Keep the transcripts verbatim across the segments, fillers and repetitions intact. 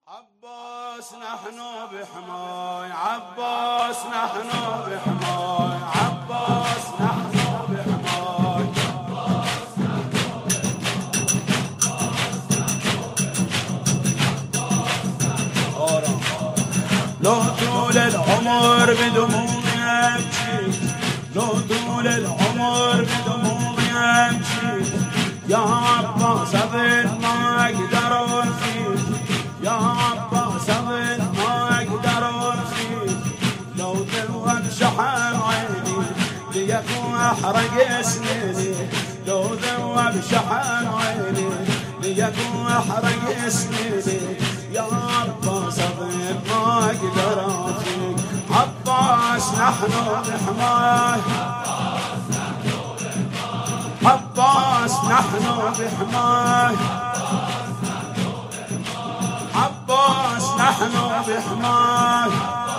عباس نحن بحماي، عباس نحن بحماي، عباس نحن بحماي، لو طول العمر بدموعي أبكي، لو طول العمر بدموعي أبكي، يا عباس أظل ما أقدر أوفيك، يا عباس أظل ما أقدر أوفيك، لو ذوب شحن عيني ليكون أحرق سنيني، لو ذوب شحن عيني ليكون أحرق سنيني، يا عباس أظل ما أقدر أوفيك، عباس نحن بحماي، عباس نحن بحماي، عباس نحن بحماي،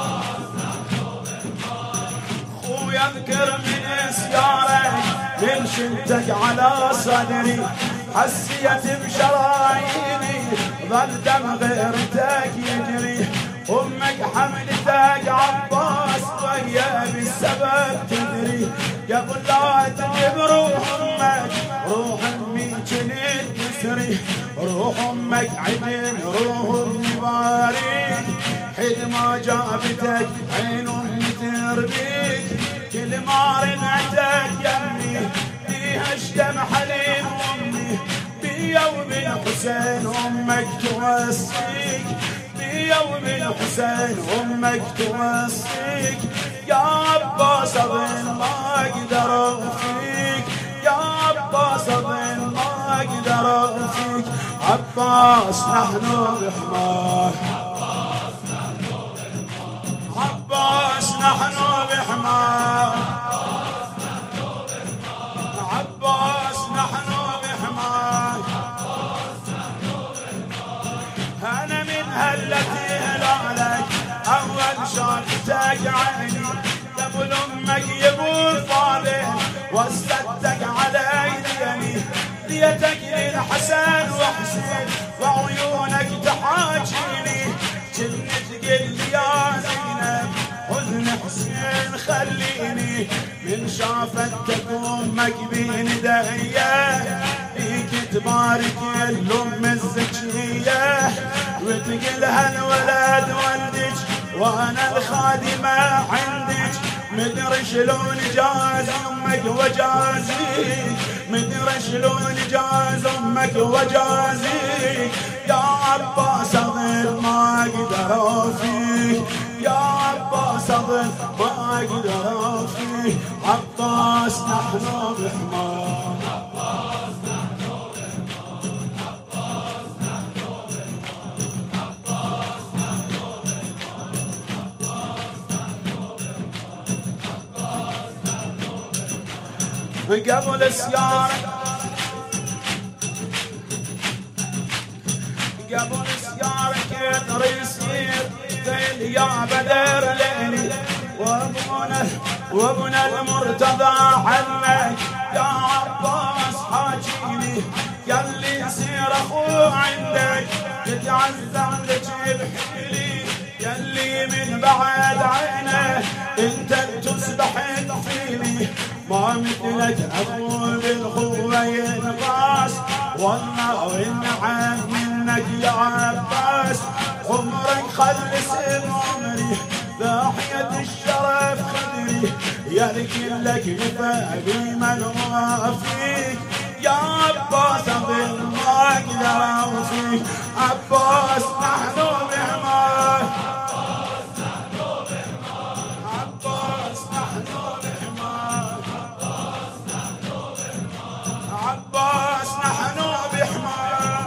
خويا اذكر من سيارك من شلتك على صدري، حسيت بشراييني ظل دم غيرتك يجري، امك حملتك عباس وهي بالسبب تدري، قبل لا تجيب روح امك روح امي جنين تسري، روح امك عدل روح امي باريك، حين ما جابتك عين امي تربيك، كل ما رنعتك يمي فيها الشم حليب امي، بيوم الحسين امك توصيك، بيوم الحسين امك توصيك، يا عباس اظن ما اقدر اوفيك، يا عباس اظن ما اقدر اوفيك، عباس نحن بحماي، عباس نحن بحماي، عباس نحن بحماي، انا من هلتي هلالك اول شافتك عيني، قبل امك يبو فاضل وصلتك على يديني، ليتك للحسن وحسين وعيونك تحاجيني، كنت تقل لي يا زينب حزن حسين خليني، من شافتك امك بين ايديا فيك تبارك الام الزكيه، وتقلها الولد ولدك وانا الخادمه عندك، مدري شلون جاز امك وجازيك، مدري شلون جاز امك وجازيك، يا عباس اظل ما اقدر اوفيك، يا عباس اظل ما اقدر اوفيك، عباس نحن بحماي، قبل سيارك قبل سيارك يقدر يصير ذيل يا بدر ليلي، وابونا وابونا المرتضى عنك، يا عباس حاجيني ياللي يصير اخو عندك، تتعذب لك بحيلي ياللي من بعد عينه انت تصبح فيني، ما مثلك اخو بالخوه ينقاس، والله والنعم منك يا عباس، عمرك خلص عمري ضاحية الشرف خدري، يا لك نفع بمن وافيك، يا عباس اظل ما اقدر اوفيك، عباس نحن بحماي، عباس نحن بحماي، عباس نحن بحماي،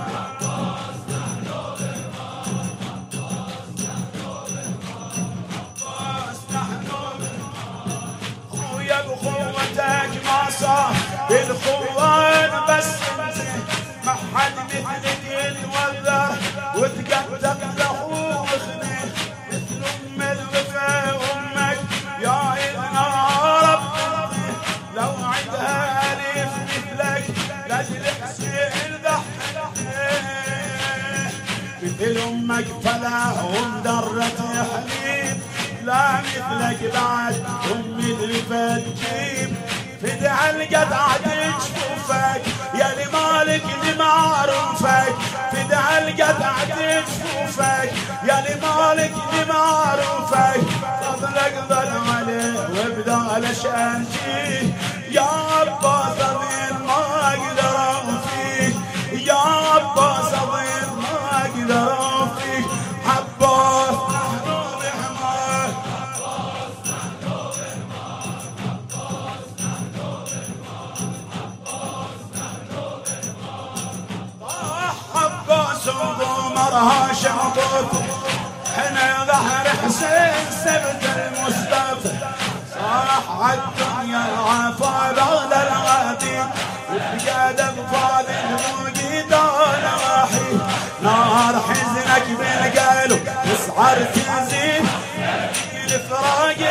عباس نحن بحماي، خويا بخوتك ما صار بالخوان بس انت ما حد مثلك يتوذر وتقدم له وخذه، مثل ام الوفا امك يا ابن رب، لو عندها الف مثلك لاجل حسين ذحك مثل امك فلا ومدرة حليب لا مثلك بعد امي اللي بتجيب فدع القطعة جفوفك يا لي مالك اللي معروفك فدع القطعة جفوفك يا لي مالك اللي معروفك فضلك ظل عليه وبدال شانجيه يا عباس اظن ما اقدر اوفيك يا عباس اظن ما اقدر اوفيك عباس محبوب حماك عباس وضمرها شعبك حنا ظهر حسين سبت المصطفى صاح عالدنيا العفا بغل الغادي وبقاد اطفال الموجودان راحي نار حزنك بالقلب يسعر تزيد الفراق